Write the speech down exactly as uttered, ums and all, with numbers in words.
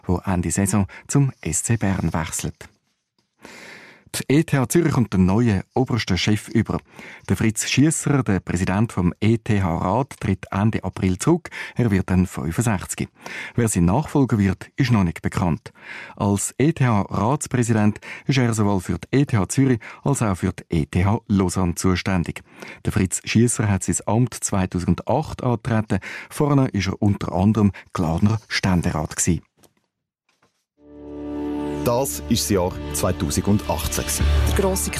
der Ende Saison zum S C Bern wechselt. Die E T H Zürich und den neuen obersten Chef über. Der Fritz Schiesser, der Präsident vom E T H-Rat, tritt Ende April zurück. Er wird dann fünfundsechzig. Wer sein Nachfolger wird, ist noch nicht bekannt. Als E T H-Ratspräsident ist er sowohl für die E T H Zürich als auch für die E T H Lausanne zuständig. Der Fritz Schiesser hat sein Amt zweitausendacht angetreten. Vorne war er unter anderem Glarner Ständerat gewesen. Das ist das Jahr zweitausendachtzehn. Der grosse